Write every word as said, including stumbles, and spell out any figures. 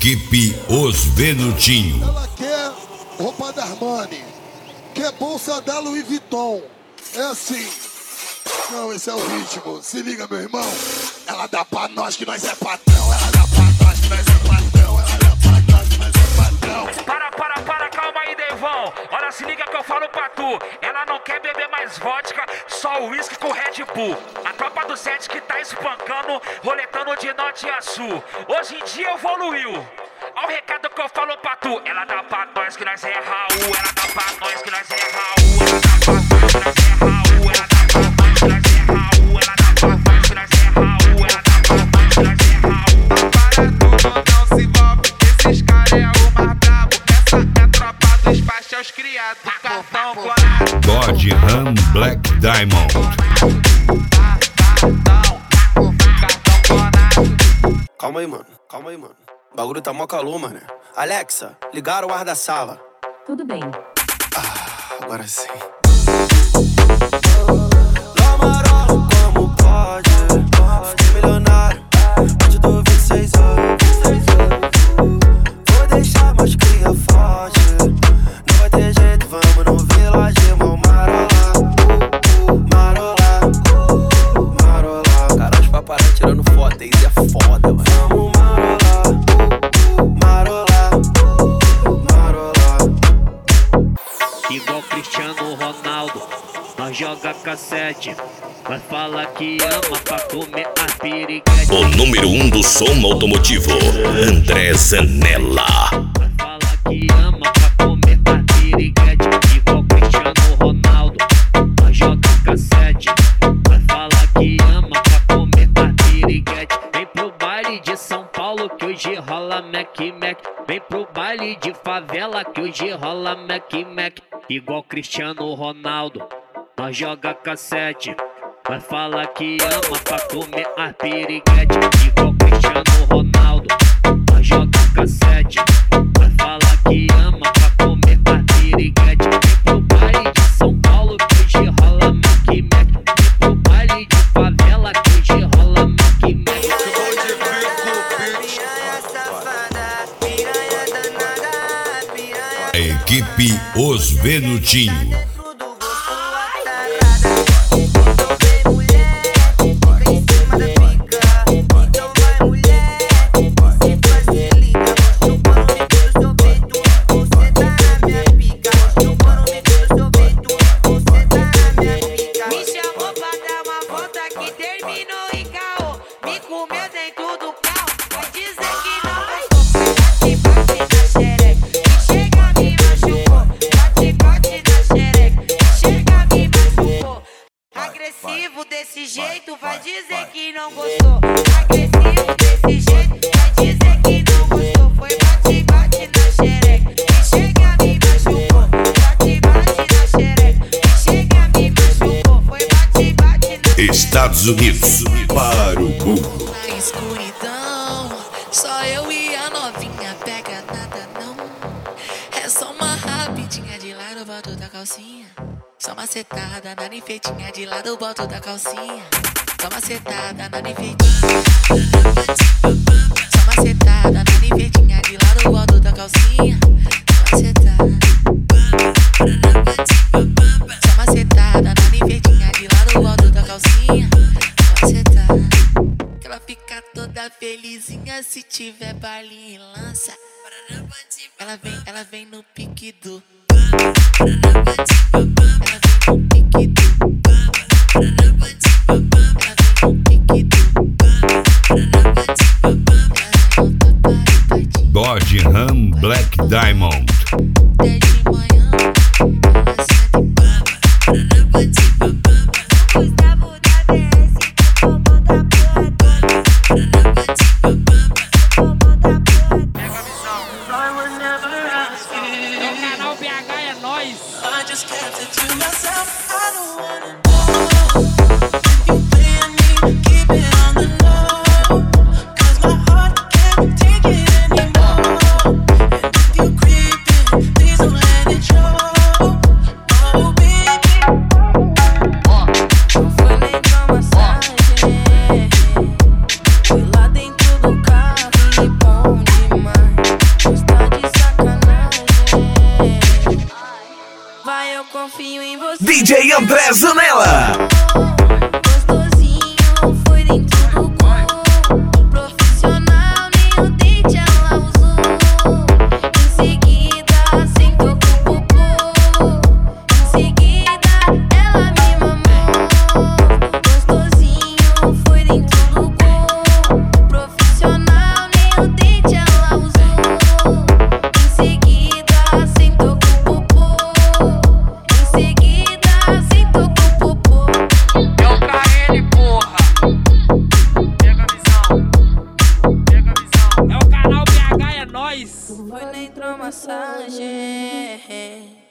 Equipe Os Venutinho. Ela quer roupa da Armani, quer bolsa da Louis Vuitton. É assim. Não, esse é o ritmo. Se liga, meu irmão. Ela dá pra nós que nós é patrão. Ela dá pra nós que nós é patrão. Ela dá pra nós que nós é patrão. Para, para, para, calma aí, Devão. Olha, se liga que eu falo pra tu. Ela não quer beber mais vodka, só uísque com Red Bull. A tropa do set que tá espancando, roletando de norte a sul. Hoje em dia evoluiu. Olha o recado que eu falo pra tu. Ela dá pra nós que nós é Raul. Ela dá pra nós que nós é Raul. Ela dá pra nós que nós é Raul. Ela dá pra nós que nós é Raul. Ela dá pra nós que nós é Raul. Ela dá pra nós que nós é Raul. Para tudo, não se envolve. Esses caras é o mais brabo. Essa é tropa dos faixas criados. Cartão colado. Dodge Ram Black Diamond. Calma aí, mano. Calma aí, mano. O bagulho tá mó calor, mano. Alexa, ligaram o ar da sala. Tudo bem. Ah, agora sim. Lamarolo, como pode? Fiquei milionário, onde do vinte e seis anos. Vou deixar meus cria forte. Não vai ter jeito, vamos no Village, irmão. Marola, marola, marola. Cara, os paparazzi tirando foto, isso é foda, mano. Vamos marola, marola, marola. Igual Cristiano Ronaldo, nós joga cassete. Mas fala que ama pra comer a piriguete. O número um do som automotivo, André Zanella. Mas fala que ama pra comer a piriguete. Igual Cristiano Ronaldo, nós joga cassete. Mas fala que ama pra comer a piriguete. Vem pro baile de São Paulo que hoje rola Mac Mac. Vem pro baile de favela que hoje rola Mac Mac. Igual Cristiano Ronaldo, nós joga cassete. Mas fala que ama pra comer a piriguete. Igual Cristiano Ronaldo, nós joga cassete. Mas fala que ama pra comer a piriguete. Vem pro baile de São Paulo que hoje rola Mac Mac. Vem pro baile de favela que hoje rola Mac Mac. Equipe Os Venutinho. Desse jeito, vai dizer que não gostou. Agressivo desse jeito, vai dizer que não gostou. Foi bate, bate na xereca, e chega me machucou. Bate, bate na xereca, e chega me machucou. Foi bate, bate na Estados Unidos, para o burro. Na escuridão, só eu e a novinha, pega nada não. É só uma rapidinha de lado, volto da calcinha. Só uma setada na nifeitinha de lado, eu boto da calcinha. Só uma setada na nifeitinha. Só uma setada na nifeitinha de lado, eu boto da calcinha. Só uma setada. Só uma setada na nifeitinha de lado, eu boto da calcinha. Só uma setada. Que ela fica toda felizinha se tiver baile e lança. Ela vem, ela vem no pique do. Dodge Ram Black Diamond. Please don't let it show. Oh, baby. confio em você. D J André Zanella. Gostosinho, foi dentro do cu. Profissional, nem o dente ela usou. Em seguida, sentou com o popô. Em seguida, ela me mamou. Gostosinho, foi dentro do cu. Profissional, nem o dente ela usou. Em seguida, sentou com o popô. Em seguida, sentou com o popô. É o K N, porra. Pega a visão. Pega a visão. É o canal B H, é nóis. Foi na hidromassagem.